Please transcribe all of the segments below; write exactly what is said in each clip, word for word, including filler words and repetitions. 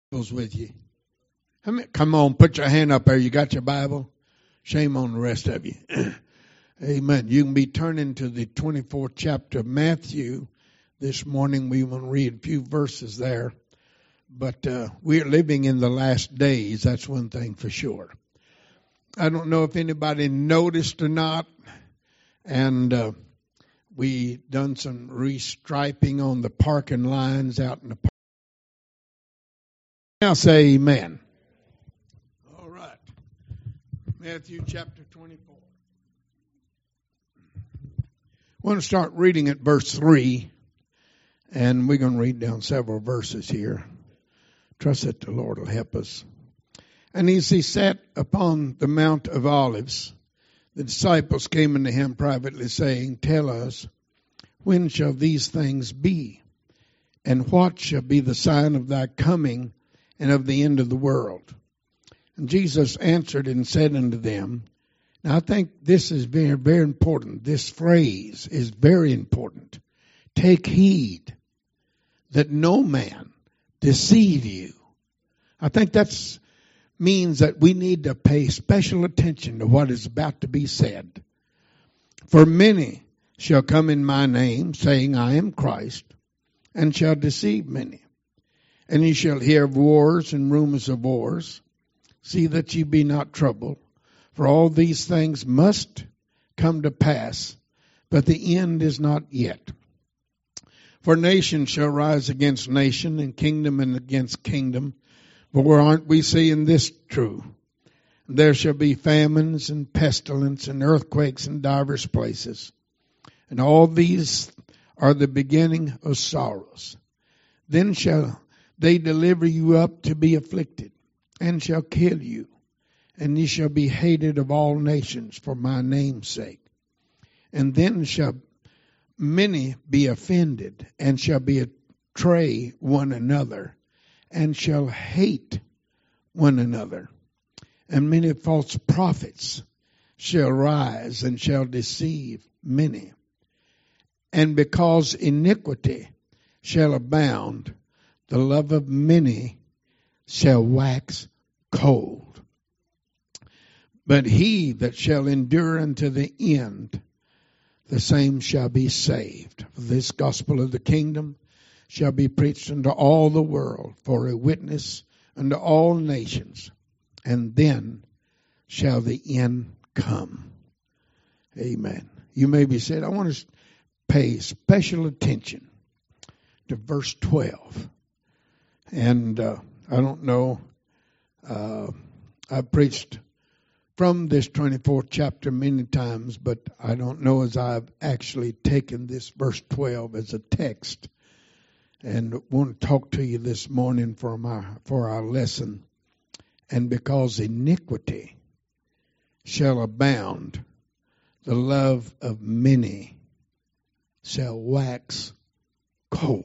Bibles with you. How many- Come on, put your hand up there. You got your Bible? Shame on the rest of you. Amen. You can be turning to the twenty-fourth chapter of Matthew. This morning we want to read a few verses there. But uh, we're living in the last days. That's one thing for sure. I don't know if anybody noticed or not. And uh, we done some restriping on the parking lines out in the park. Now say amen. All right. Matthew chapter twenty-four. I want to start reading at verse three. And we're going to read down several verses here. Trust that the Lord will help us. And as he sat upon the Mount of Olives, the disciples came unto him privately, saying, Tell us, when shall these things be? And what shall be the sign of thy coming and of the end of the world? And Jesus answered and said unto them, now I think this is very, very important. This phrase is very important. Take heed that no man deceive you. I think that means that we need to pay special attention to what is about to be said. For many shall come in my name, saying, I am Christ, and shall deceive many. And ye shall hear of wars and rumors of wars. See that ye be not troubled. For all these things must come to pass, but the end is not yet. For nation shall rise against nation, and kingdom and against kingdom. For aren't we seeing this true? There shall be famines and pestilence and earthquakes in divers places. And all these are the beginning of sorrows. Then shall they deliver you up to be afflicted, and shall kill you. And ye shall be hated of all nations for my name's sake. And then shall many be offended, and shall betray one another, and shall hate one another. And many false prophets shall rise, and shall deceive many. And because iniquity shall abound, the love of many shall wax cold. But he that shall endure unto the end, the same shall be saved. For this gospel of the kingdom shall be preached unto all the world for a witness unto all nations, and then shall the end come. Amen. You may be said, I want to pay special attention to verse twelve. And uh, I don't know, uh, I preached from this twenty-fourth chapter many times, but I don't know as I've actually taken this verse twelve as a text. And want to talk to you this morning for my for our lesson. And because iniquity shall abound, the love of many shall wax cold.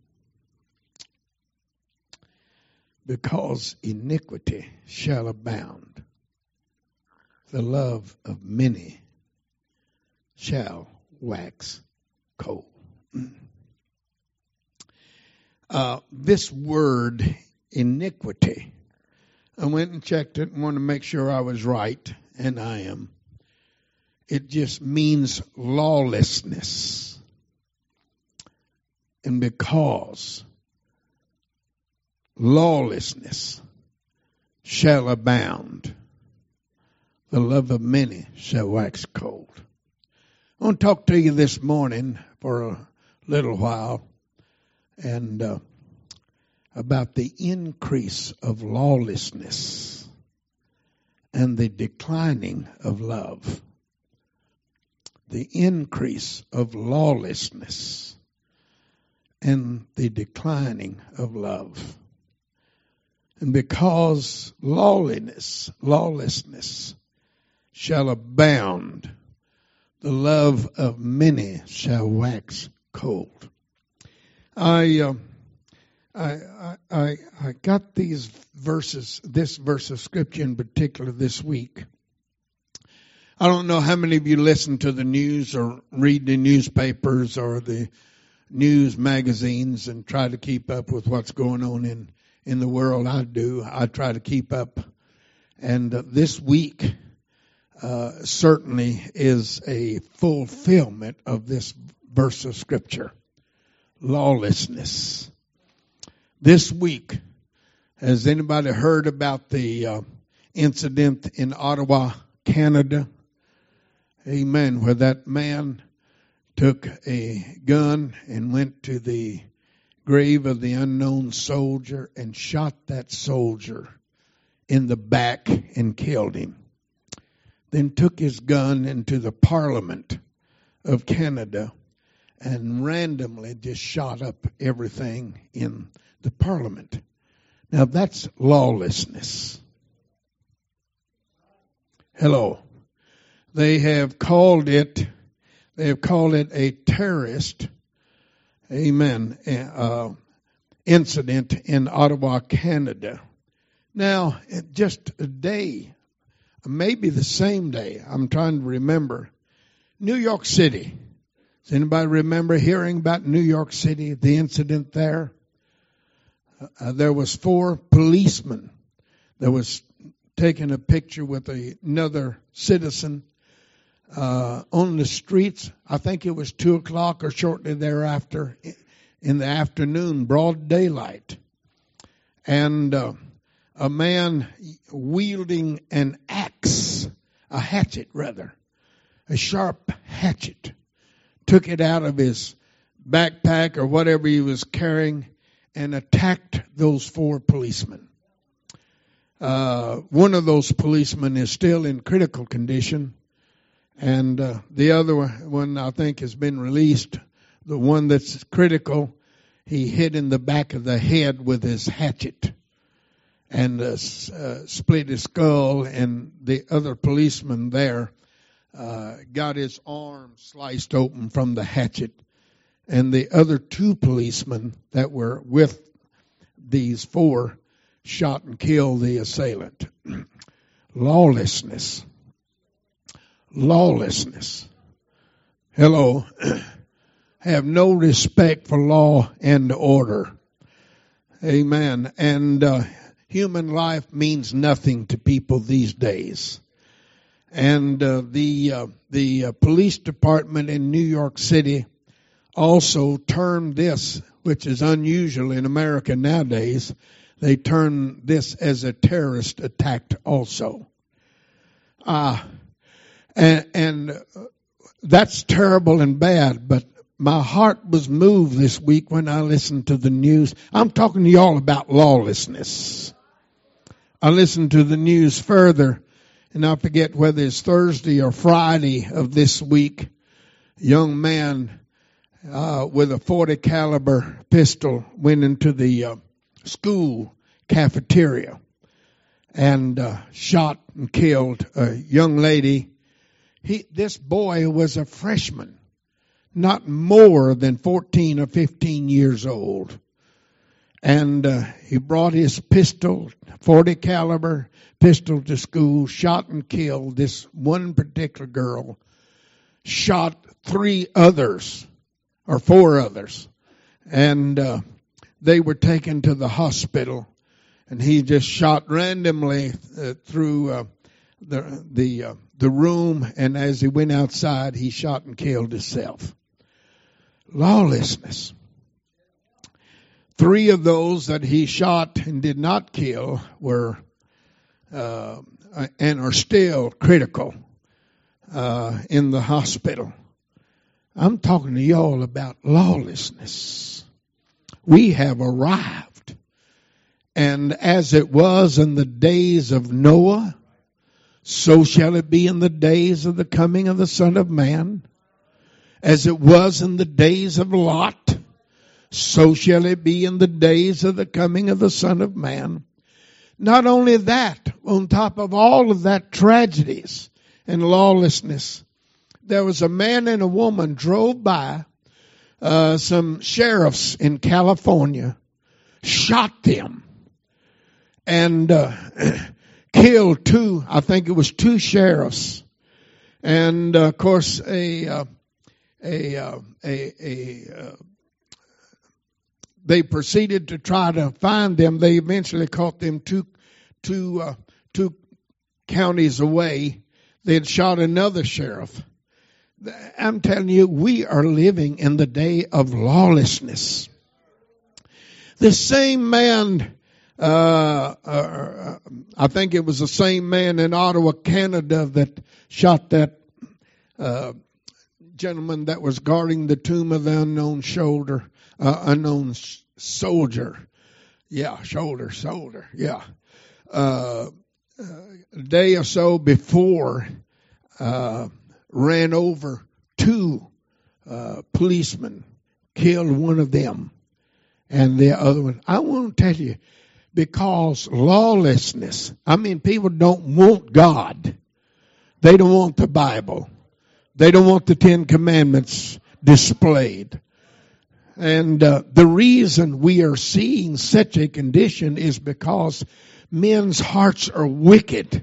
Because iniquity shall abound, the love of many shall wax cold. Uh, this word, iniquity, I went and checked it and wanted to make sure I was right, and I am. It just means lawlessness. And because lawlessness shall abound, the love of many shall wax cold. I want to talk to you this morning for a little while and uh, about the increase of lawlessness and the declining of love. The increase of lawlessness and the declining of love. And because lawlessness, lawlessness shall abound, the love of many shall wax cold. I, uh, I, I, I got these verses, this verse of scripture in particular this week. I don't know how many of you listen to the news or read the newspapers or the news magazines and try to keep up with what's going on in, in the world. I do. I try to keep up. And uh, this week uh, certainly is a fulfillment of this verse of Scripture. Lawlessness. This week, has anybody heard about the uh, incident in Ottawa, Canada? Amen. Where that man took a gun and went to the grave of the unknown soldier and shot that soldier in the back and killed him. Then took his gun into the Parliament of Canada and randomly just shot up everything in the Parliament. Now that's lawlessness. Hello. They have called it, they have called it a terrorist, amen, uh, incident in Ottawa, Canada. Now, just a day, maybe the same day, I'm trying to remember, New York City. Does anybody remember hearing about New York City, the incident there? Uh, there was four policemen that was taking a picture with a, another citizen uh, on the streets. I think it was two o'clock or shortly thereafter in the afternoon, broad daylight. And uh, a man wielding an axe, a hatchet rather, a sharp hatchet, took it out of his backpack or whatever he was carrying and attacked those four policemen. Uh, one of those policemen is still in critical condition, and uh, the other one I think has been released. The one that's critical, he hit in the back of the head with his hatchet and uh, uh, split his skull, and the other policeman there uh, got his arm sliced open from the hatchet. And the other two policemen that were with these four shot and killed the assailant. Lawlessness. Lawlessness. Hello. Have no respect for law and order. Amen. And uh, human life means nothing to people these days. And uh, the uh, the uh, police department in New York City also termed this, which is unusual in America nowadays, they term this as a terrorist attack also. Uh, and, and that's terrible and bad, but my heart was moved this week when I listened to the news. I'm talking to y'all about lawlessness. I listened to the news further, and I forget whether it's Thursday or Friday of this week. A young man Uh, with a forty caliber pistol went into the uh, school cafeteria and uh, shot and killed a young lady. He, this boy was a freshman, not more than fourteen or fifteen years old. And uh, he brought his pistol, forty caliber pistol to school, shot and killed this one particular girl, shot three others. Or four others. And uh, they were taken to the hospital. And he just shot randomly uh, through uh, the the uh, the room. And as he went outside, he shot and killed himself. Lawlessness. Three of those that he shot and did not kill were uh, and are still critical uh, in the hospital. I'm talking to y'all about lawlessness. We have arrived. And as it was in the days of Noah, so shall it be in the days of the coming of the Son of Man. As it was in the days of Lot, so shall it be in the days of the coming of the Son of Man. Not only that, on top of all of that tragedies and lawlessness, there was a man and a woman drove by uh, some sheriffs in California, shot them, and uh, killed two, I think it was two sheriffs. And, uh, of course, a, uh, a, uh, a, a, uh, they proceeded to try to find them. They eventually caught them two, two, uh, two counties away. They had shot another sheriff. I'm telling you, we are living in the day of lawlessness. The same man, uh, uh, I think it was the same man in Ottawa, Canada, that shot that uh, gentleman that was guarding the tomb of the unknown shoulder, uh, unknown soldier. Yeah, shoulder, shoulder. Yeah. Uh, a day or so before, uh, ran over two uh, policemen, killed one of them, and the other one. I want to tell you, because lawlessness, I mean, people don't want God. They don't want the Bible. They don't want the Ten Commandments displayed. And uh, the reason we are seeing such a condition is because men's hearts are wicked.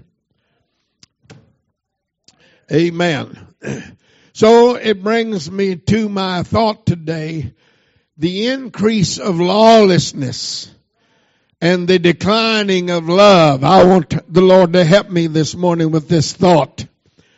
Amen. So it brings me to my thought today, the increase of lawlessness and the declining of love. I want the Lord to help me this morning with this thought.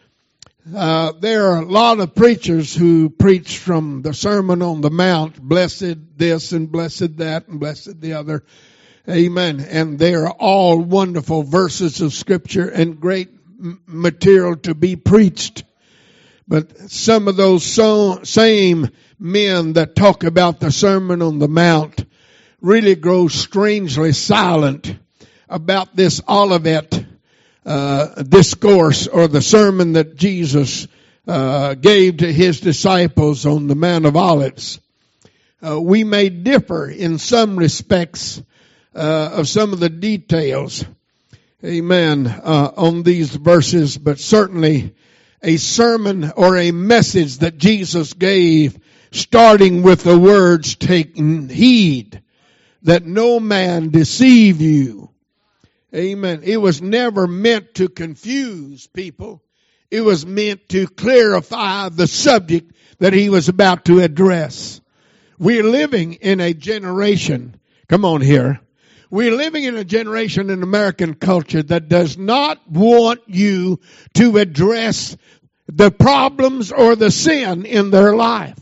Uh, there are a lot of preachers who preach from the Sermon on the Mount, blessed this and blessed that and blessed the other. Amen. And they are all wonderful verses of Scripture and great material to be preached. But some of those so, same men that talk about the Sermon on the Mount really grow strangely silent about this Olivet uh, discourse, or the sermon that Jesus uh, gave to his disciples on the Mount of Olives. Uh, we may differ in some respects uh, of some of the details, amen, uh, on these verses, but certainly a sermon or a message that Jesus gave, starting with the words, take heed that no man deceive you. Amen. It was never meant to confuse people. It was meant to clarify the subject that he was about to address. We're living in a generation, come on here, we're living in a generation in American culture that does not want you to address the problems or the sin in their life.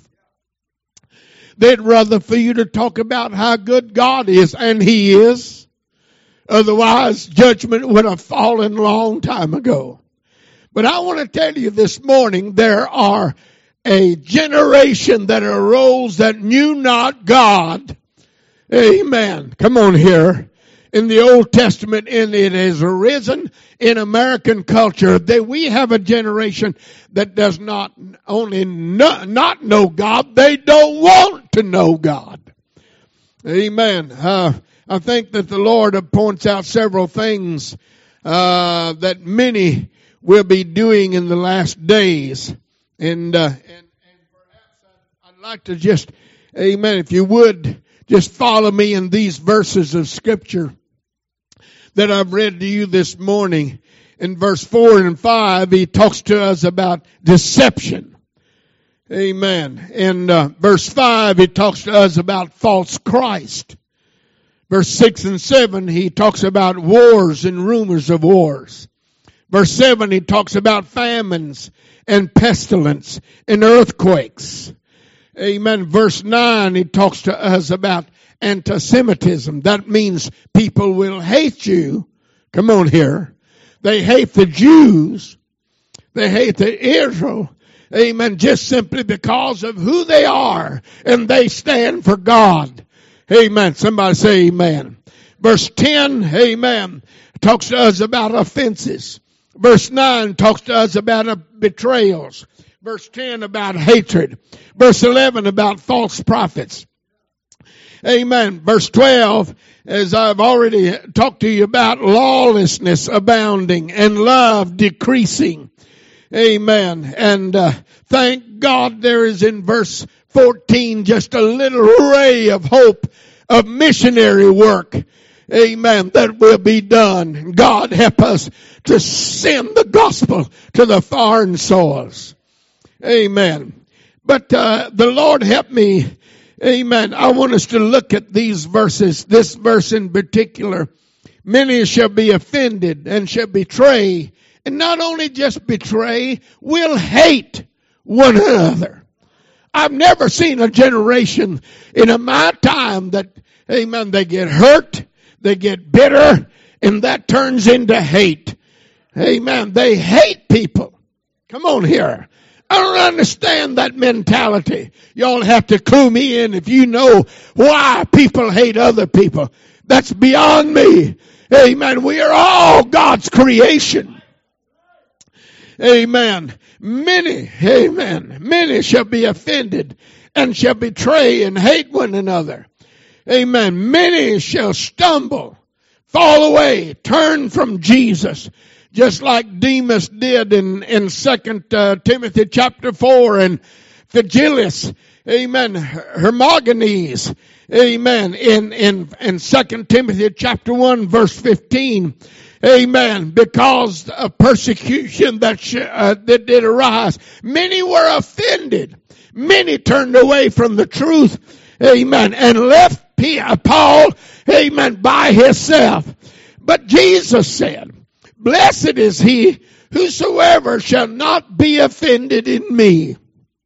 They'd rather for you to talk about how good God is, and He is. Otherwise, judgment would have fallen a long time ago. But I want to tell you this morning, there are a generation that arose that knew not God. Amen. Come on here. In the Old Testament, and it has arisen in American culture, that we have a generation that does not only no, not know God, they don't want to know God. Amen. Uh, I think that the Lord points out several things uh, that many will be doing in the last days. And, uh, and, and perhaps I'd like to just, amen, if you would, just follow me in these verses of Scripture that I've read to you this morning. In verse four and five, he talks to us about deception. Amen. In uh, verse five, he talks to us about false Christ. Verse six and seven, he talks about wars and rumors of wars. Verse seven, he talks about famines and pestilence and earthquakes. Amen. Verse nine, he talks to us about anti-Semitism. That means people will hate you. Come on here. They hate the Jews. They hate the Israel. Amen. Just simply because of who they are, and they stand for God. Amen. Somebody say amen. Verse ten, amen, talks to us about offenses. Verse nine talks to us about betrayals. Verse ten about hatred. Verse eleven about false prophets. Amen. Verse twelve, as I've already talked to you about, lawlessness abounding and love decreasing. Amen. And uh, thank God there is in verse fourteen just a little ray of hope of missionary work. Amen. That will be done. God help us to send the gospel to the foreign soils. Amen. But uh, the Lord help me Amen. I want us to look at these verses, this verse in particular. Many shall be offended and shall betray, and not only just betray, will hate one another. I've never seen a generation in my time that, amen, they get hurt, they get bitter, and that turns into hate. Amen. They hate people. Come on here. I don't understand that mentality. Y'all have to clue me in if you know why people hate other people. That's beyond me. Amen. We are all God's creation. Amen. Many, amen, many shall be offended and shall betray and hate one another. Amen. Many shall stumble, fall away, turn from Jesus. Just like Demas did in, in Second uh, Timothy chapter four, and Phygellus, amen, Hermogenes, amen, in, in, in Second Timothy chapter one verse fifteen, amen, because of persecution that, sh- uh, that did arise. Many were offended. Many turned away from the truth, amen, and left P- Paul, amen, by himself. But Jesus said, blessed is he whosoever shall not be offended in me.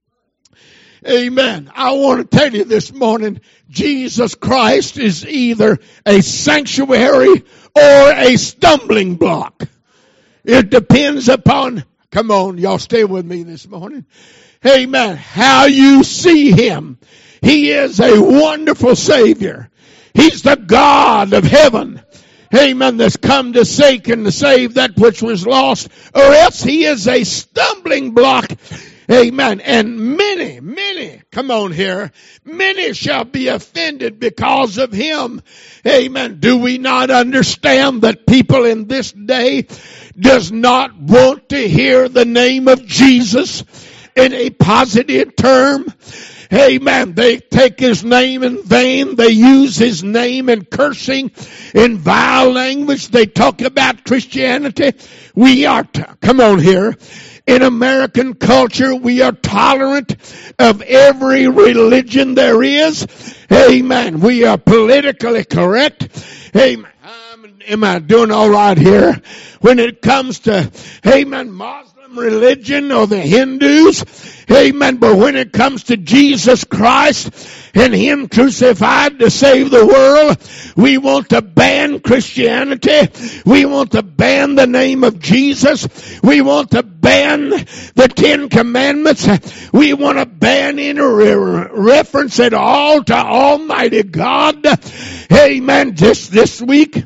Amen. I want to tell you this morning, Jesus Christ is either a sanctuary or a stumbling block. It depends upon, come on, y'all stay with me this morning. Amen. How you see him. He is a wonderful Savior. He's the God of heaven. Amen. That's come to seek and to save that which was lost, or else he is a stumbling block. Amen. And many, many, come on here, many shall be offended because of him. Amen. Do we not understand that people in this day does not want to hear the name of Jesus in a positive term? Amen. They take his name in vain. They use his name in cursing, in vile language. They talk about Christianity. We are, t- come on here. In American culture, we are tolerant of every religion there is. Amen. We are politically correct. Amen. Um, am I doing all right here? When it comes to, amen, Muslim religion or the Hindus, amen, but when it comes to Jesus Christ and him crucified to save the world, we want to ban Christianity. We want to ban the name of Jesus. We want to ban the Ten Commandments. We want to ban any re- reference at all to Almighty God. Amen. Just this week,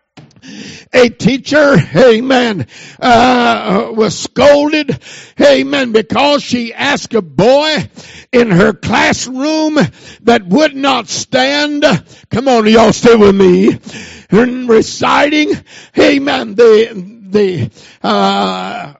a teacher, amen, uh, was scolded, amen, because she asked a boy in her classroom that would not stand. Come on, y'all stay with me. In reciting, amen, the, the, uh,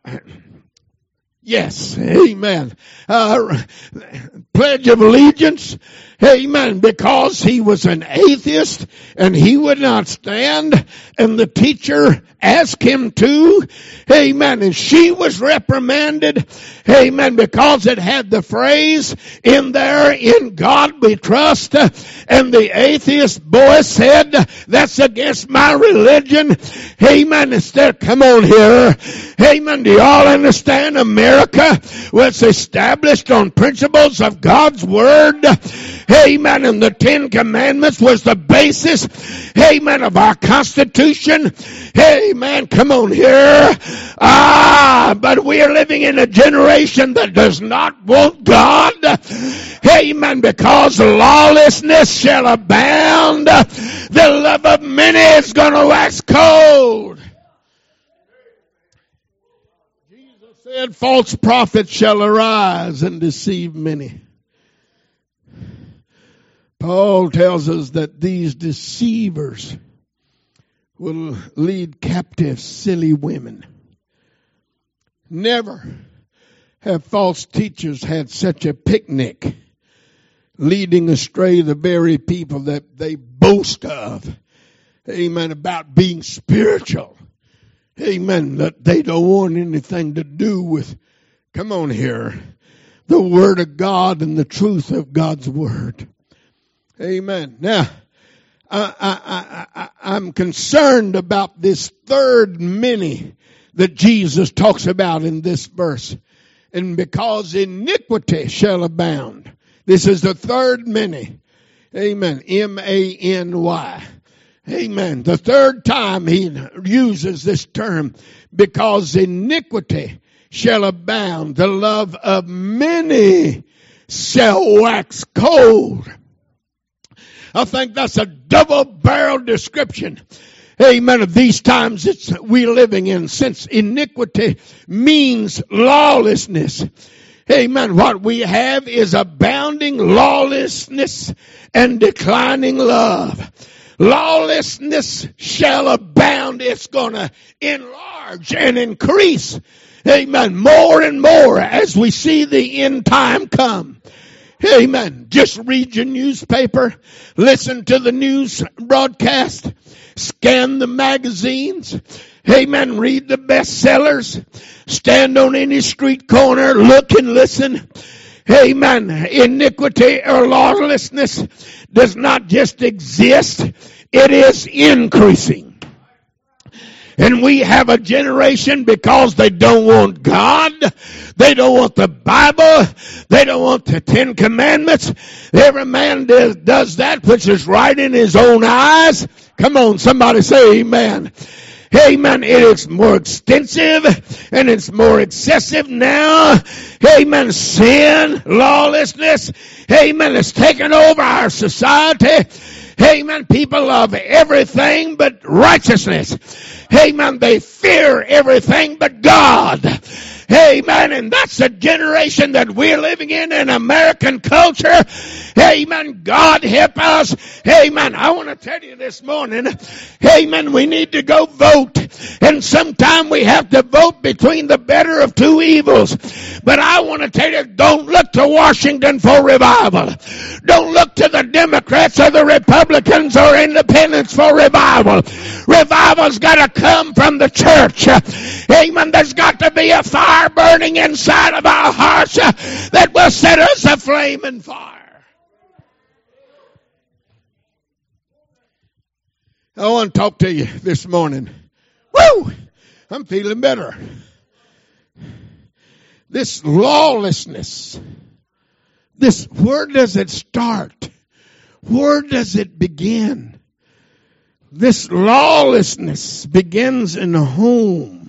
yes, amen, uh, Pledge of Allegiance. Amen. Because he was an atheist and he would not stand, and the teacher asked him to. Amen. And she was reprimanded. Amen. Because it had the phrase in there, in God we trust. And the atheist boy said, that's against my religion. Amen. Instead, come on here. Amen. Do y'all understand? America was established on principles of God's Word. Amen. And the Ten Commandments was the basis, amen, of our Constitution. Amen. Come on here. Ah, but we are living in a generation that does not want God. Amen. Because lawlessness shall abound. The love of many is going to wax cold. Jesus said, false prophets shall arise and deceive many. Paul tells us that these deceivers will lead captive silly women. Never have false teachers had such a picnic, leading astray the very people that they boast of. Amen. About being spiritual. Amen. That they don't want anything to do with, come on here, the Word of God and the truth of God's Word. Amen. Now, I, I, I, I'm concerned about this third many that Jesus talks about in this verse. And because iniquity shall abound. This is the third many. Amen. M A N Y. Amen. The third time he uses this term. Because iniquity shall abound. The love of many shall wax cold. I think that's a double-barreled description. Amen. Of these times it's we're living in, since iniquity means lawlessness. Amen. What we have is abounding lawlessness and declining love. Lawlessness shall abound. It's going to enlarge and increase. Amen. More and more as we see the end time come. Amen. Just read your newspaper. Listen to the news broadcast. Scan the magazines. Amen. Read the bestsellers. Stand on any street corner. Look and listen. Amen. Iniquity or lawlessness does not just exist. It is increasing. And we have a generation, because they don't want God, they don't want the Bible, they don't want the Ten Commandments. Every man does, does that which is right in his own eyes. Come on, somebody say amen. Amen. It is more extensive and it's more excessive now. Amen. Sin, lawlessness. Amen. It's taken over our society. Amen. People love everything but righteousness. Amen. They fear everything but God. Amen. And that's the generation that we're living in, in American culture. Amen. God help us. Amen. I want to tell you this morning, amen, we need to go vote. And sometime we have to vote between the better of two evils. But I want to tell you, don't look to Washington for revival. Don't look to the Democrats or the Republicans or independents for revival. Revival's got to come from the church. Amen. There's got to be a fire burning inside of our hearts that will set us aflame in fire. I want to talk to you this morning. Woo! I'm feeling better. This lawlessness, this, where does it start? Where does it begin? This lawlessness begins in the home.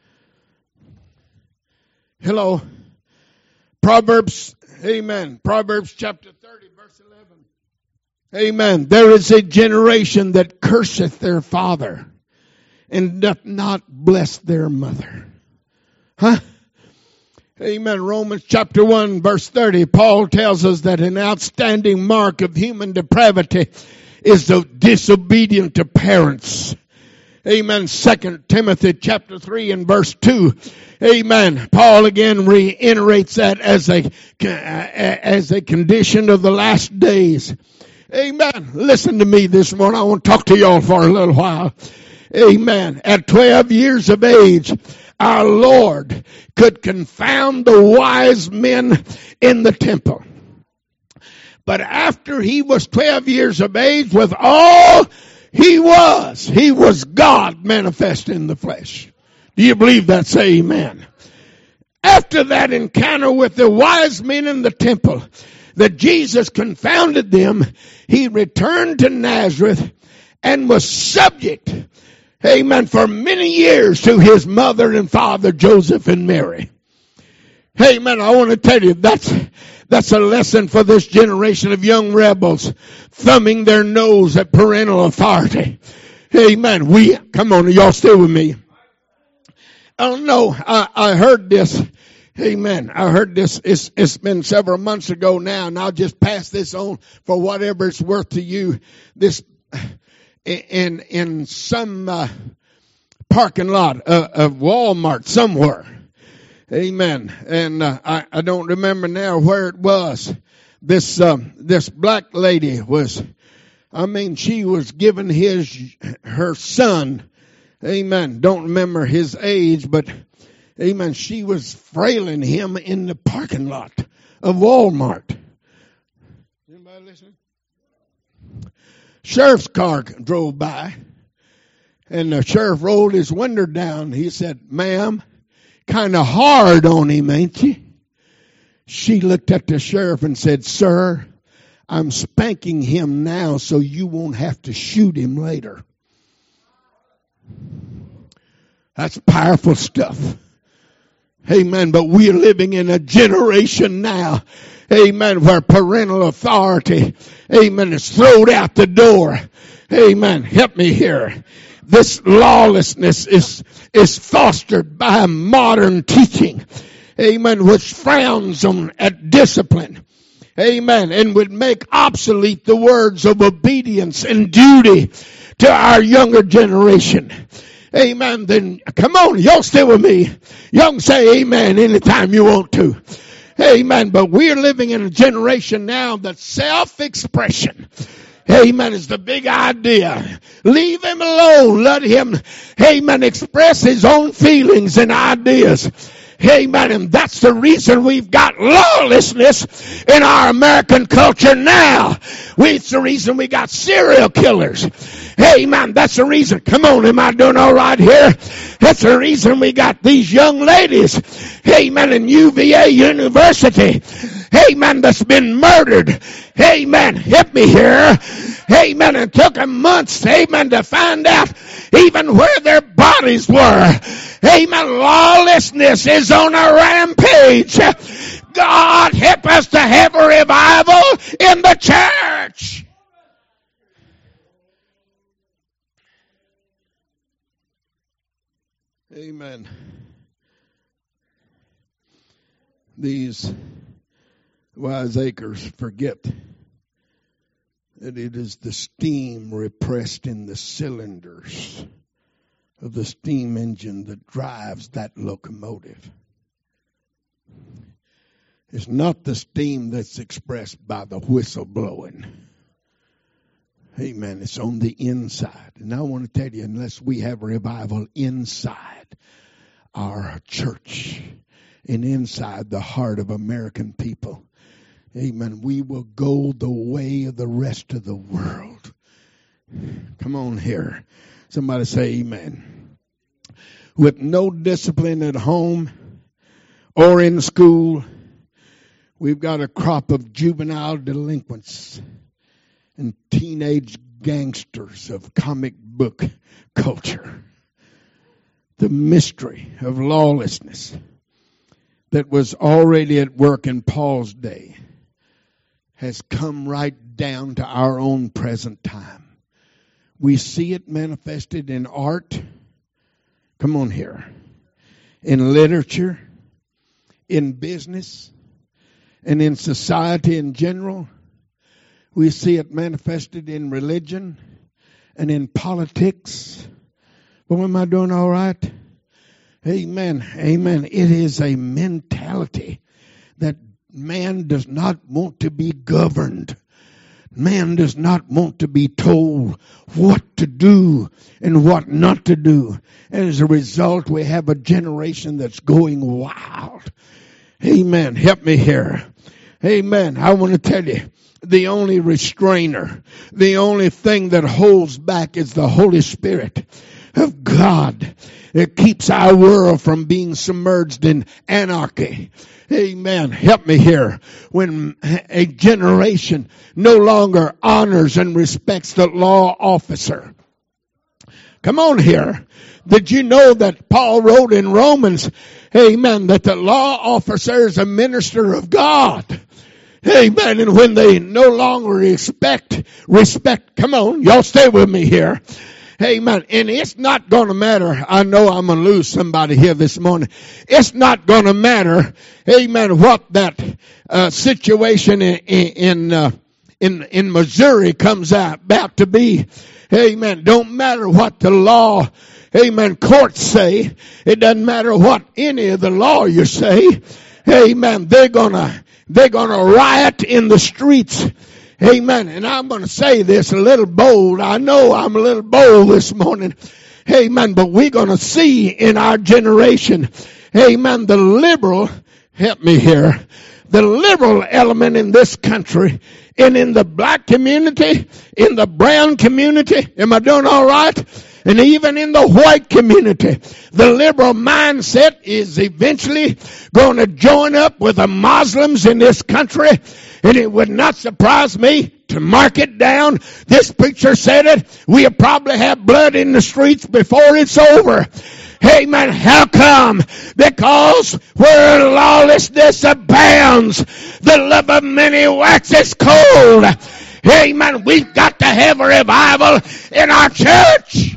Hello. Proverbs, amen. Proverbs chapter thirty, verse eleven. Amen. There is a generation that curseth their father and doth not bless their mother. Huh? Amen. Romans chapter one, verse thirty. Paul tells us that an outstanding mark of human depravity is the disobedient to parents. Amen. Second Timothy chapter three and verse two. Amen. Paul again reiterates that as a, as a condition of the last days. Amen. Listen to me this morning. I want to talk to y'all for a little while. Amen. At twelve years of age, our Lord could confound the wise men in the temple. But after he was twelve years of age, with all he was, he was God manifest in the flesh. Do you believe that? Say amen. After that encounter with the wise men in the temple, that Jesus confounded them, he returned to Nazareth and was subject, amen, for many years to his mother and father, Joseph and Mary. Amen. I want to tell you, that's, that's a lesson for this generation of young rebels thumbing their nose at parental authority. Amen. We, come on, y'all still with me? I don't know. I, I heard this. Amen. I heard this. It's, it's been several months ago now, and I'll just pass this on for whatever it's worth to you. This, in, in some, uh, parking lot of, of Walmart somewhere. Amen. And, uh, I, I don't remember now where it was. This, um, this black lady was, I mean, she was giving his, her son, amen, don't remember his age, but amen, she was frailing him in the parking lot of Walmart. Anybody listening? sheriff's car drove by, and the sheriff rolled his window down. He said, "Ma'am, kind of hard on him, ain't you?" She looked at the sheriff and said, "Sir, I'm spanking him now so you won't have to shoot him later." That's powerful stuff. Amen. But we are living in a generation now, amen, where parental authority, amen, is thrown out the door. Amen. Help me here. This lawlessness is, is fostered by modern teaching, amen, which frowns on at discipline. Amen. And would make obsolete the words of obedience and duty to our younger generation. Amen. Then come on, y'all stay with me. Y'all can say amen anytime you want to. Amen. But we're living in a generation now that self-expression, amen, is the big idea. Leave him alone. Let him, amen, express his own feelings and ideas. Amen. And that's the reason we've got lawlessness in our American culture now. It's the reason we got serial killers. Amen. That's the reason. Come on, am I doing all right here? That's the reason we got these young ladies, amen, in U V A University, amen, that's been murdered. Amen. Help me here. Amen. It took them months, amen, to find out even where their bodies were. Amen. Lawlessness is on a rampage. God help us to have a revival in the church. Amen. These wiseacres forget that it is the steam repressed in the cylinders of the steam engine that drives that locomotive. It's not the steam that's expressed by the whistle blowing. Amen. It's on the inside. And I want to tell you, unless we have revival inside our church and inside the heart of American people, amen, we will go the way of the rest of the world. Come on here. Somebody say amen. With no discipline at home or in school, we've got a crop of juvenile delinquents and teenage gangsters of comic book culture. The mystery of lawlessness that was already at work in Paul's day has come right down to our own present time. We see it manifested in art. Come on here. In literature, in business, and in society in general. We see it manifested in religion and in politics. Well, am I doing all right? Amen. Amen. It is a mentality that man does not want to be governed. Man does not want to be told what to do and what not to do. And as a result, we have a generation that's going wild. Amen. Help me here. Amen. I want to tell you, the only restrainer, the only thing that holds back is the Holy Spirit of God. It keeps our world from being submerged in anarchy. Amen. Help me here. When a generation no longer honors and respects the law officer. Come on here. Did you know that Paul wrote in Romans, amen, that the law officer is a minister of God? Amen. And when they no longer respect, respect, come on, y'all stay with me here. Amen. And it's not going to matter. I know I'm going to lose somebody here this morning. It's not going to matter, amen, what that uh, situation in in, uh, in in Missouri comes out about to be. Amen. Don't matter what the law, amen, courts say. It doesn't matter what any of the lawyers say. Amen. They're going to They're going to riot in the streets. Amen. And I'm going to say this a little bold. I know I'm a little bold this morning. Amen. But we're going to see in our generation, amen, the liberal, help me here, the liberal element in this country and in the black community, in the brown community, am I doing all right? And even in the white community, the liberal mindset is eventually going to join up with the Muslims in this country. And it would not surprise me to mark it down. This preacher said it. We'll probably have blood in the streets before it's over. Amen. How come? Because where lawlessness abounds, the love of many waxes cold. Amen. We've got to have a revival in our church.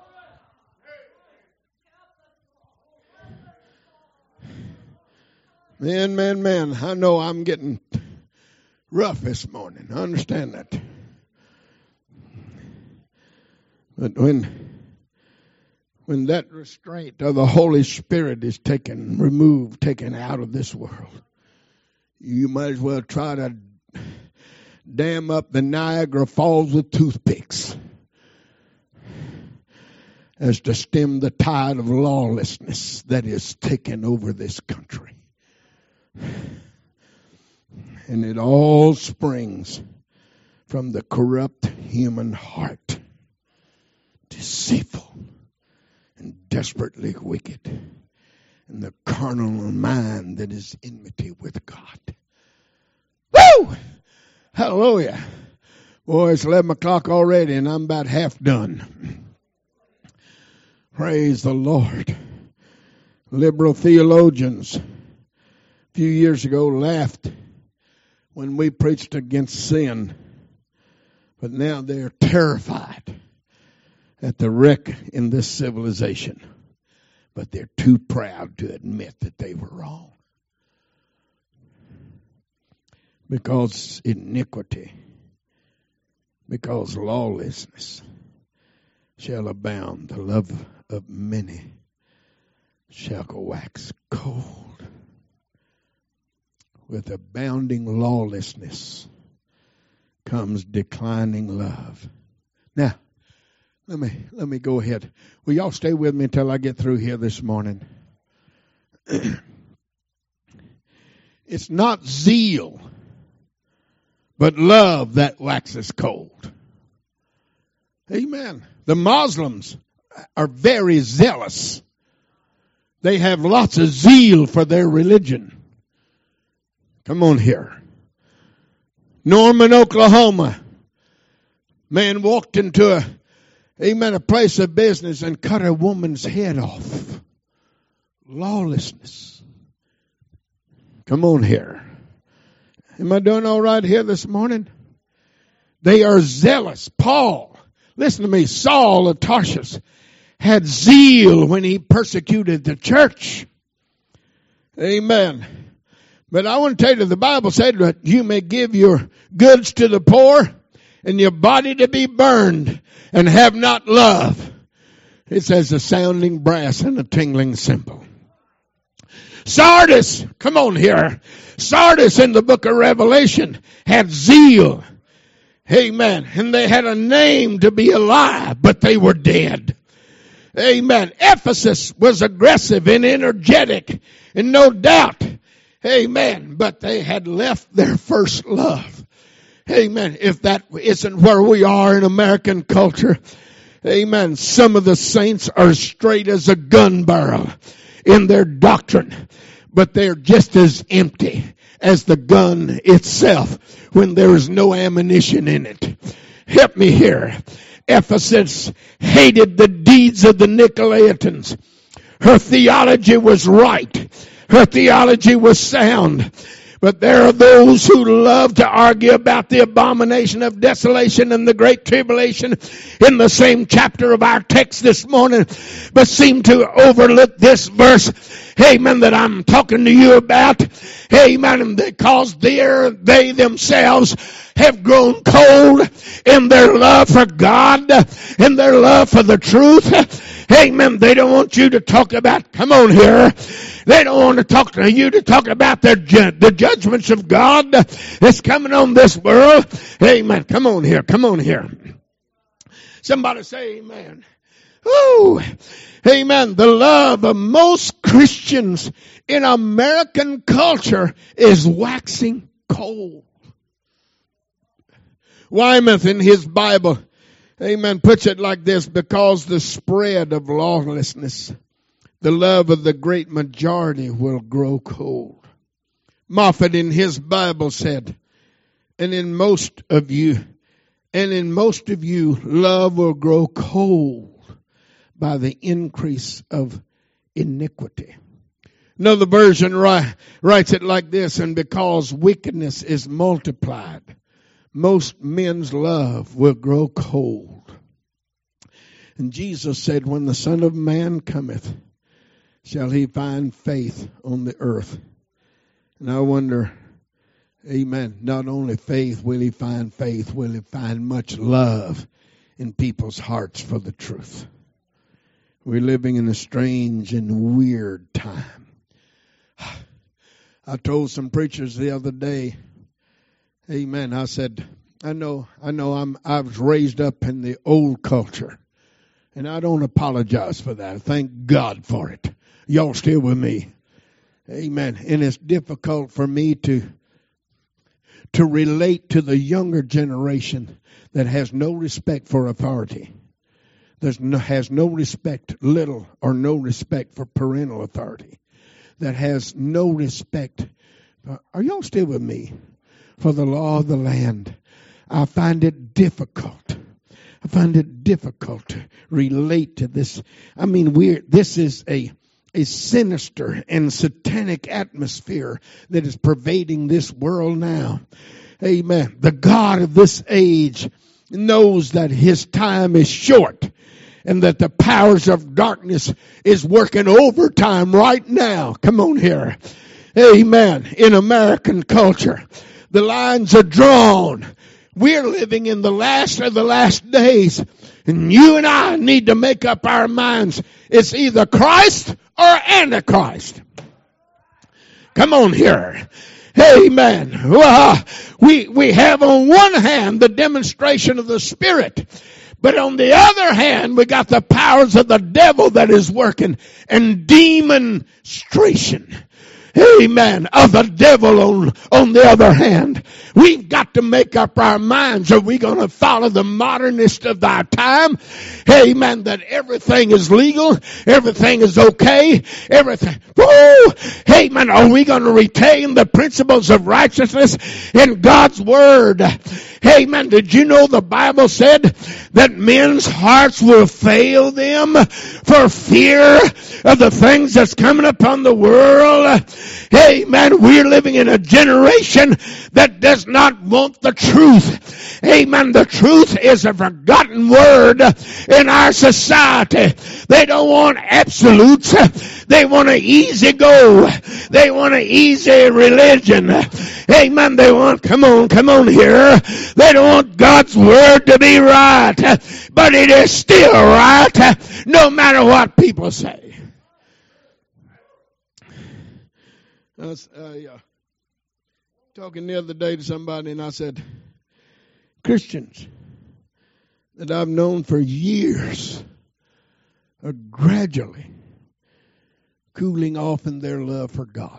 Man, man, man, I know I'm getting rough this morning. I understand that. But when when that restraint of the Holy Spirit is taken, removed, taken out of this world, you might as well try to dam up the Niagara Falls with toothpicks as to stem the tide of lawlessness that is taken over this country. And it all springs from the corrupt human heart, deceitful and desperately wicked, and the carnal mind that is enmity with God. Woo! Hallelujah. Boy, it's eleven o'clock already and I'm about half done. Praise the Lord. Liberal theologians a few years ago laughed when we preached against sin, but now they're terrified at the wreck in this civilization. But they're too proud to admit that they were wrong. Because iniquity, because lawlessness shall abound, the love of many shall go wax cold. With abounding lawlessness comes declining love. Now, let me let me go ahead. Will y'all stay with me until I get through here this morning? It's not zeal, but love that waxes cold. Amen. The Muslims are very zealous. They have lots of zeal for their religion. Come on here. Norman, Oklahoma. Man walked into a, amen, a place of business and cut a woman's head off. Lawlessness. Come on here. Am I doing all right here this morning? They are zealous. Paul, listen to me, Saul of Tarsus had zeal when he persecuted the church. Amen. But I want to tell you, the Bible said that you may give your goods to the poor and your body to be burned and have not love. It says a sounding brass and a tingling cymbal. Sardis, come on here. Sardis in the book of Revelation had zeal. Amen. And they had a name to be alive, but they were dead. Amen. Ephesus was aggressive and energetic, and no doubt. Amen. But they had left their first love. Amen. If that isn't where we are in American culture. Amen. Some of the saints are straight as a gun barrel in their doctrine, but they're just as empty as the gun itself when there is no ammunition in it. Help me here. Ephesus hated the deeds of the Nicolaitans. Her theology was right. Her theology was sound. But there are those who love to argue about the abomination of desolation and the great tribulation in the same chapter of our text this morning, but seem to overlook this verse, amen, that I'm talking to you about. Amen. Because they they themselves have grown cold in their love for God, in their love for the truth. Amen. They don't want you to talk about, come on here. They don't want to talk to you to talk about their ju- the judgments of God that's coming on this world. Amen. Come on here. Come on here. Somebody say amen. Ooh, amen. The love of most Christians in American culture is waxing cold. Weymouth in his Bible, amen, puts it like this: because the spread of lawlessness, the love of the great majority will grow cold. Moffat in his Bible said, and in most of you, and in most of you, love will grow cold by the increase of iniquity. Another version writes it like this: and because wickedness is multiplied, most men's love will grow cold. And Jesus said, when the Son of Man cometh, shall he find faith on the earth? And I wonder, amen, not only faith, will he find faith, will he find much love in people's hearts for the truth? We're living in a strange and weird time. I told some preachers the other day, amen, I said, I know, I know I'm, I was raised up in the old culture, and I don't apologize for that. Thank God for it. Y'all still with me? Amen. And it's difficult for me to, to relate to the younger generation that has no respect for authority. There's no, has no respect, little or no respect for parental authority. That has no respect. For, are y'all still with me? For the law of the land. I find it difficult. I find it difficult to relate to this. I mean, we're, this is a, a sinister and satanic atmosphere that is pervading this world now. Amen. The God of this age knows that his time is short, and that the powers of darkness is working overtime right now. Come on here. Amen. In American culture, the lines are drawn. We're living in the last of the last days. And you and I need to make up our minds. It's either Christ or Antichrist. Come on here. Amen. Well, we, we have on one hand the demonstration of the Spirit. But on the other hand, we got the powers of the devil that is working, and demonstration. Amen. Of the devil on, on the other hand. We've got to make up our minds. Are we going to follow the modernist of our time? Amen. That everything is legal. Everything is okay. Everything. Woo! Amen. Are we going to retain the principles of righteousness in God's word? Amen. Did you know the Bible said that men's hearts will fail them for fear of the things that's coming upon the world? Amen. We're living in a generation that does not want the truth. Amen. The truth is a forgotten word in our society. They don't want absolutes. They want an easy go. They want an easy religion. Amen. They want, come on, come on here. They don't want God's word to be right. But it is still right, no matter what people say. I was uh, yeah, talking the other day to somebody, and I said, Christians that I've known for years are gradually cooling off in their love for God.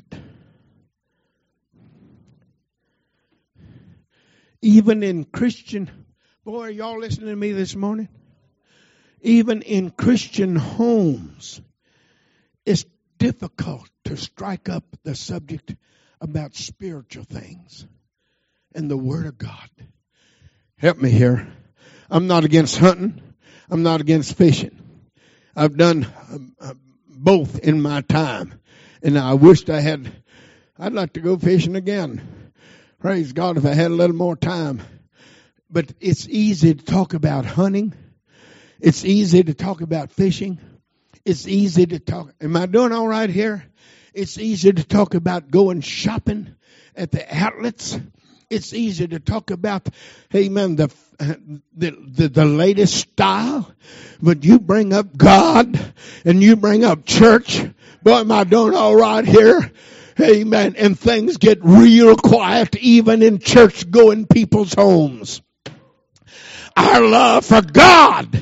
Even in Christian, boy, are y'all listening to me this morning? Even in Christian homes, it's difficult to strike up the subject about spiritual things and the Word of God. Help me here. I'm not against hunting. I'm not against fishing. I've done uh, both in my time. And I wished I had, I'd like to go fishing again. Praise God if I had a little more time. But it's easy to talk about hunting. It's easy to talk about fishing. It's easy to talk. Am I doing all right here? It's easy to talk about going shopping at the outlets. It's easy to talk about, amen, the, the, the, the latest style. But you bring up God and you bring up church. Boy, am I doing all right here? Amen. And things get real quiet even in church-going people's homes. Our love for God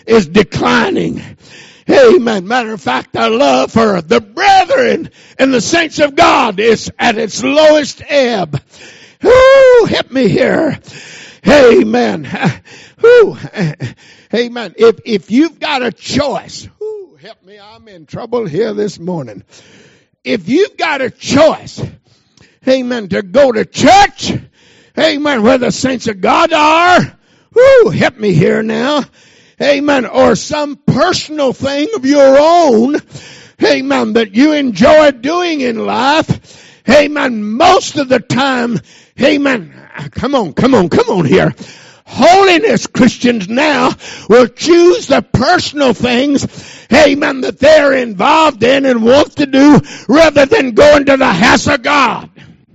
is declining. Amen. Matter of fact, our love for the brethren and the saints of God is at its lowest ebb. Ooh, help me here. Amen. Ooh, amen. If, if you've got a choice, ooh, help me, I'm in trouble here this morning. If you've got a choice, amen, to go to church, amen, where the saints of God are, ooh, help me here now. Amen. Or some personal thing of your own, amen, that you enjoy doing in life, amen, most of the time, amen, come on, come on, come on here. Holiness Christians now will choose the personal things, amen, that they're involved in and want to do rather than going to the house of God.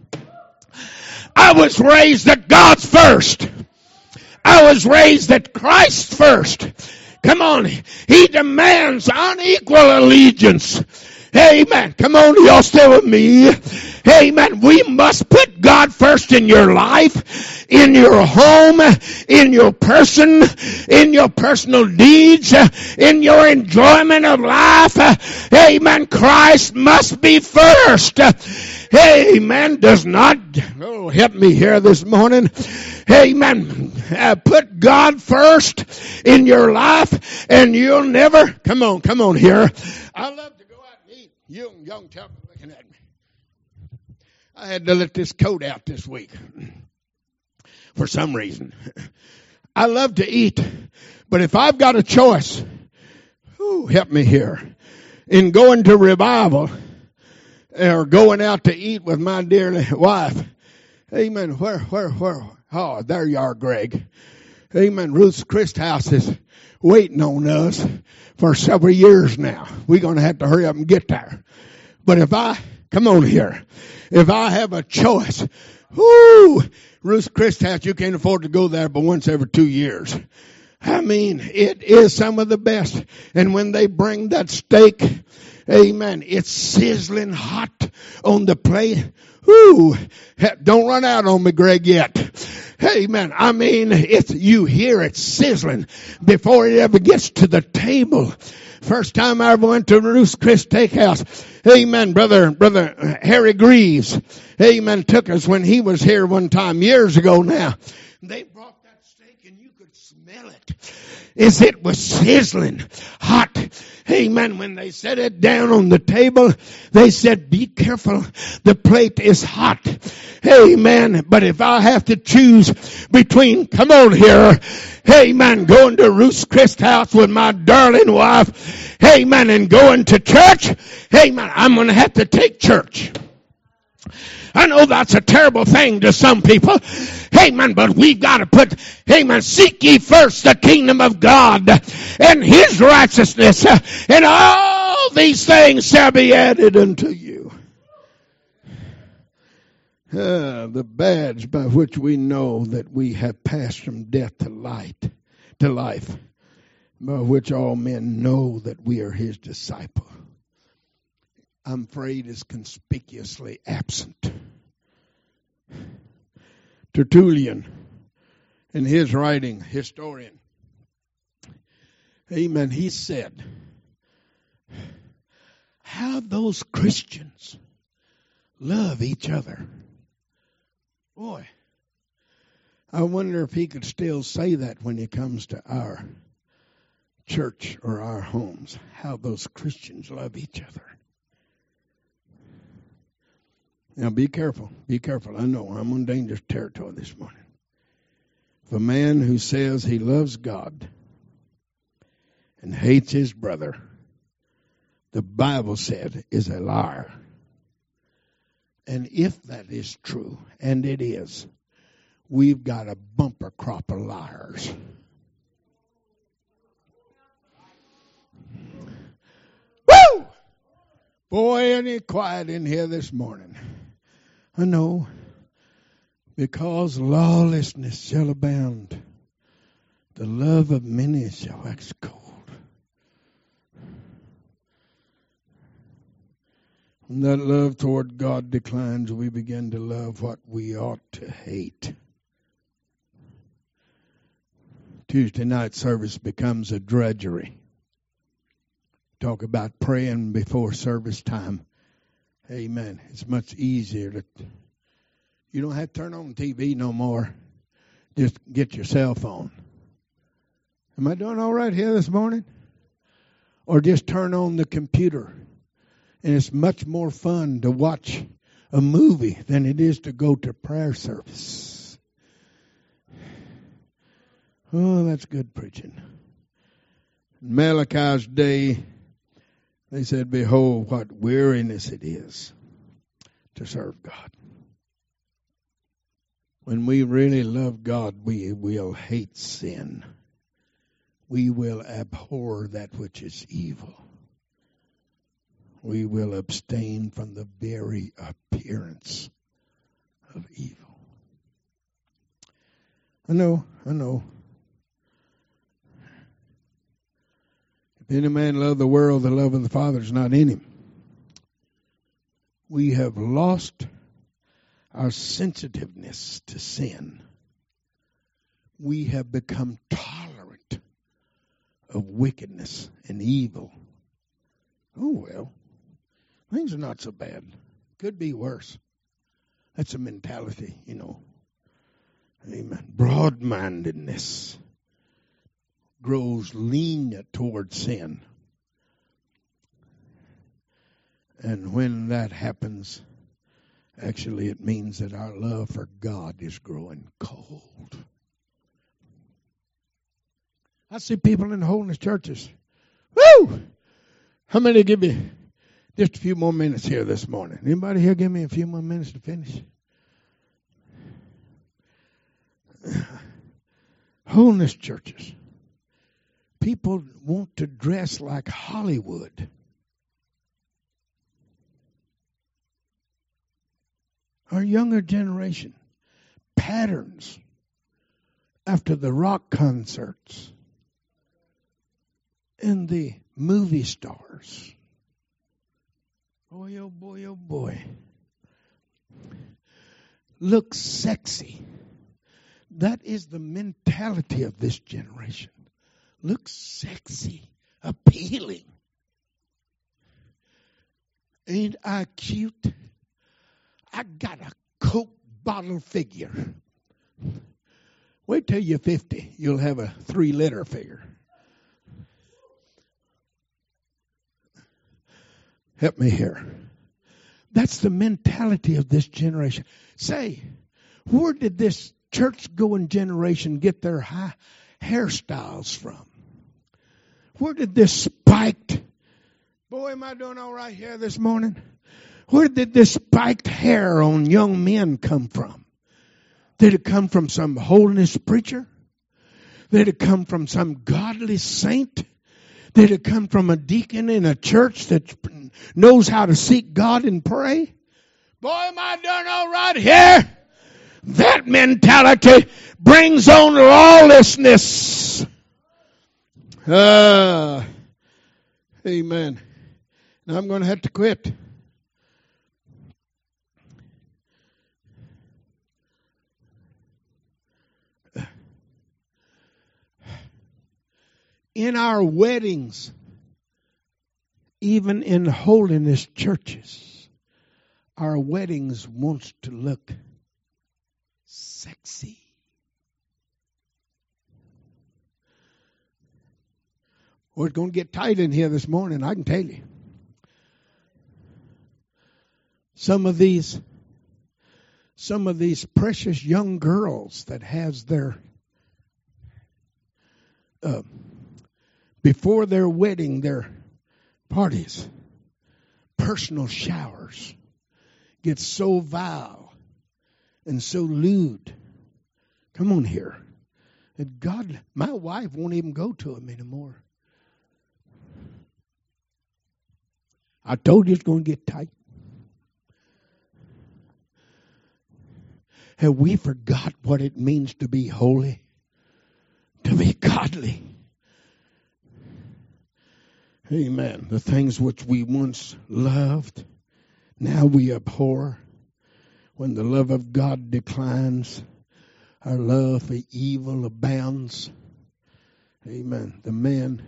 I was raised that God's first. I was raised that Christ first. Come on. He demands unequal allegiance. Amen. Come on, y'all stay with me. Amen. We must put God first in your life, in your home, in your person, in your personal deeds, in your enjoyment of life. Amen. Christ must be first. Amen. Does not, oh, help me here this morning. Amen. Uh, put God first in your life and you'll never, come on, come on here. I love to go out and eat. You young chap looking at me. I had to let this coat out this week for some reason. I love to eat, but if I've got a choice, whew, help me here, in going to revival or going out to eat with my dear wife, amen, where, where, where, oh, there you are, Greg. Amen. Ruth's Christ House is waiting on us for several years now. We're going to have to hurry up and get there. But if I, come on here, if I have a choice, whoo, Ruth's Christ House, you can't afford to go there but once every two years. I mean, it is some of the best. And when they bring that steak, amen, it's sizzling hot on the plate. Whoo, don't run out on me, Greg, yet. Amen. I mean, it's, you hear it sizzling before it ever gets to the table. First time I ever went to Ruth's Chris Steakhouse, amen, brother, brother Harry Greaves, amen, took us when he was here one time years ago now. They brought that steak and you could smell it as it was sizzling hot. Amen. When they set it down on the table, they said, be careful. The plate is hot. Amen. But if I have to choose between, come on here, amen, going to Ruth's Christ House with my darling wife, amen, and going to church, amen, I'm going to have to take church. I know that's a terrible thing to some people. Amen. But we've got to put, amen, seek ye first the kingdom of God and his righteousness, and all these things shall be added unto you. Uh, the badge by which we know that we have passed from death to light, to life, by which all men know that we are his disciple, I'm afraid is conspicuously absent. Tertullian, in his writing, historian, amen, he said, how those Christians love each other. Boy, I wonder if he could still say that when it comes to our church or our homes, how those Christians love each other. Now be careful, be careful. I know I'm on dangerous territory this morning. If a man who says he loves God and hates his brother, the Bible said is a liar. And if that is true, and it is, we've got a bumper crop of liars. Woo! Boy, ain't it quiet in here this morning. I know, because lawlessness shall abound, the love of many shall wax cold. When that love toward God declines, we begin to love what we ought to hate. Tuesday night service becomes a drudgery. Talk about praying before service time. Amen. It's much easier to, you don't have to turn on T V no more. Just get your cell phone. Am I doing all right here this morning? Or just turn on the computer. And it's much more fun to watch a movie than it is to go to prayer service. Oh, that's good preaching. In Malachi's day, they said, behold, what weariness it is to serve God. When we really love God, we will hate sin. We will abhor that which is evil. We will abstain from the very appearance of evil. I know, I know. If any man love the world, the love of the Father is not in him. We have lost our sensitiveness to sin. We have become tolerant of wickedness and evil. Oh, well, things are not so bad. Could be worse. That's a mentality, you know. Amen. Broad-mindedness grows lean towards sin. And when that happens, actually it means that our love for God is growing cold. I see people in the holiness churches. Woo! How many give me just a few more minutes here this morning? Anybody here give me a few more minutes to finish? Holiness churches. People want to dress like Hollywood. Our younger generation, patterns after the rock concerts and the movie stars. Boy, oh boy, oh boy. Look sexy. That is the mentality of this generation. Look sexy, appealing. Ain't I cute? I got a Coke bottle figure. Wait till you're fifty. You'll have a three-liter figure. Help me here. That's the mentality of this generation. Say, where did this church-going generation get their high hairstyles from? Where did this spiked, boy, am I doing all right here this morning? Where did this spiked hair on young men come from? Did it come from some holiness preacher? Did it come from some godly saint? Did it come from a deacon in a church that knows how to seek God and pray? Boy, am I doing all right here? That mentality brings on lawlessness. Uh, amen. Now I'm going to have to quit. In our weddings, even in holiness churches, our weddings wants to look sexy. Well, it's going to get tight in here this morning, I can tell you. Some of these, some of these precious young girls that has their, uh, before their wedding, their parties, personal showers, get so vile and so lewd. Come on here. And God, my wife won't even go to them anymore. I told you it's going to get tight. Have we forgot what it means to be holy? To be godly? Amen. The things which we once loved, now we abhor. When the love of God declines, our love for evil abounds. Amen. The men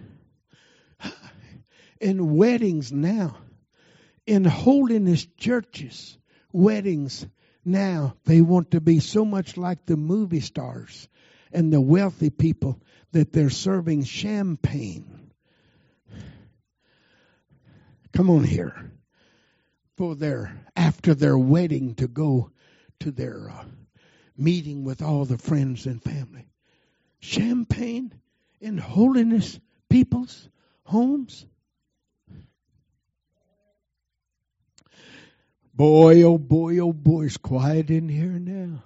in weddings now, in holiness churches, weddings now, they want to be so much like the movie stars and the wealthy people that they're serving champagne. Come on here. For their, after their wedding, to go to their uh, meeting with all the friends and family. Champagne in holiness people's homes. Boy, oh boy, oh boy, it's quiet in here now.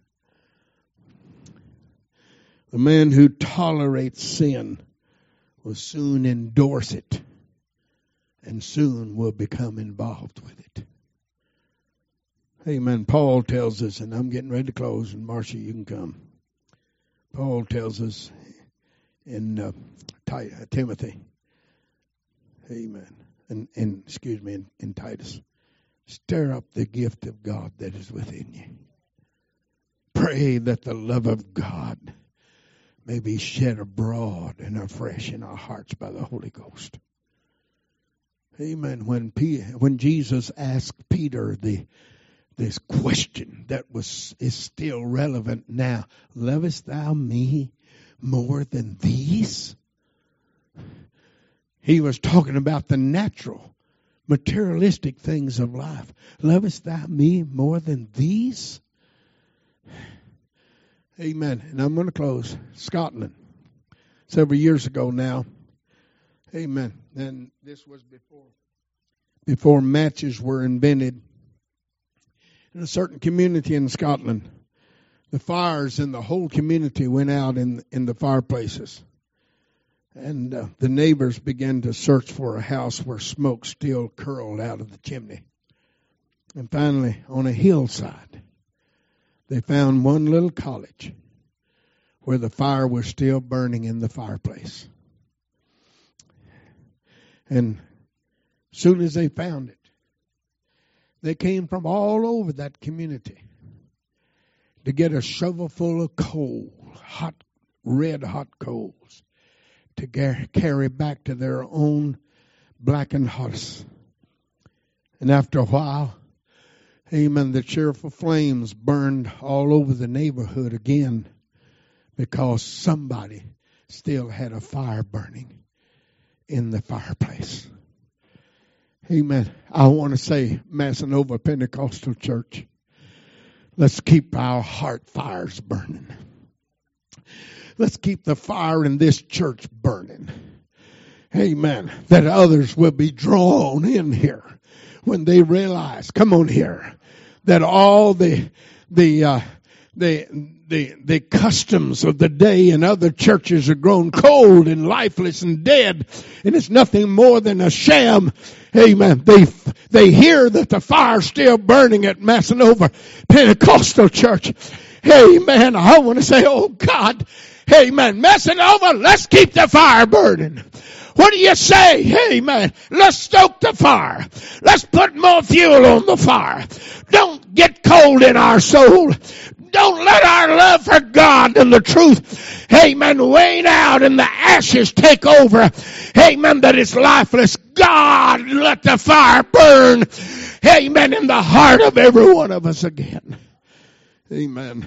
The man who tolerates sin will soon endorse it and soon will become involved with it. Amen. Paul tells us, and I'm getting ready to close, and Marcia, you can come. Paul tells us in uh, Timothy, amen, and, and excuse me, in, in Titus, stir up the gift of God that is within you. Pray that the love of God may be shed abroad and afresh in our hearts by the Holy Ghost. Amen. When P, when Jesus asked Peter the this question that was is still relevant now, lovest thou me more than these? He was talking about the natural, materialistic things of life. Lovest thou me more than these? Amen. And I'm going to close. Scotland. Several years ago now. Amen. And this was before before matches were invented. In a certain community in Scotland, the fires in the whole community went out in in the fireplaces. And uh, the neighbors began to search for a house where smoke still curled out of the chimney. And finally, on a hillside, they found one little cottage where the fire was still burning in the fireplace. And as soon as they found it, they came from all over that community to get a shovel full of coal, hot, red hot coals, to gar- carry back to their own blackened house. And after a while, amen, the cheerful flames burned all over the neighborhood again because somebody still had a fire burning in the fireplace. Amen. I want to say, Massanova Pentecostal Church, let's keep our heart fires burning. Let's keep the fire in this church burning. Amen. That others will be drawn in here when they realize, come on here, that all the the uh, the the the customs of the day in other churches are grown cold and lifeless and dead, and it's nothing more than a sham. Amen. They they hear that the fire's still burning at Massanova Pentecostal Church. Amen. I want to say, oh God, amen. Massanova, let's keep the fire burning. What do you say? Amen. Let's stoke the fire. Let's put more fuel on the fire. Don't get cold in our soul. Don't let our love for God and the truth, amen, wane out and the ashes take over. Amen, that is lifeless. God, let the fire burn, amen, in the heart of every one of us again. Amen.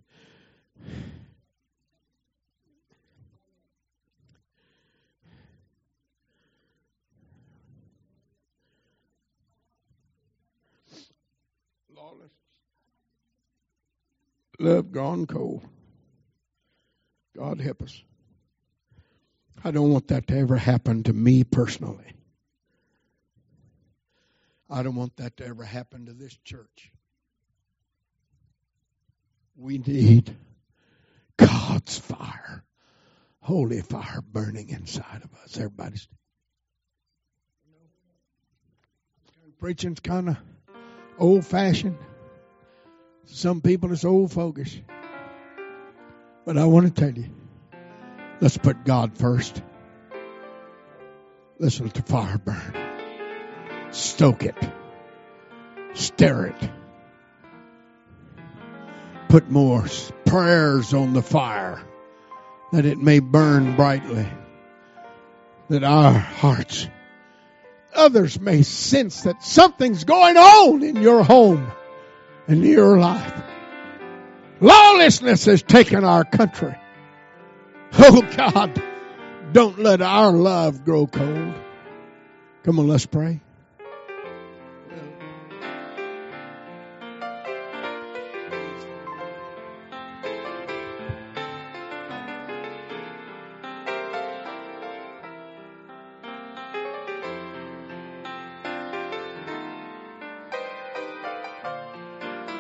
Lawless. Love gone cold. God help us. I don't want that to ever happen to me personally. I don't want that to ever happen to this church. We need God's fire, holy fire burning inside of us. Everybody's preaching's kind of old-fashioned. Some people it's old-fogish. But I want to tell you, let's put God first. Let's let the fire burn. Stoke it. Stir it. Put more prayers on the fire. that it may burn brightly, that our hearts, others may sense that something's going on in your home and your life. Lawlessness has taken our country. Oh God, don't let our love grow cold. Come on, let's pray.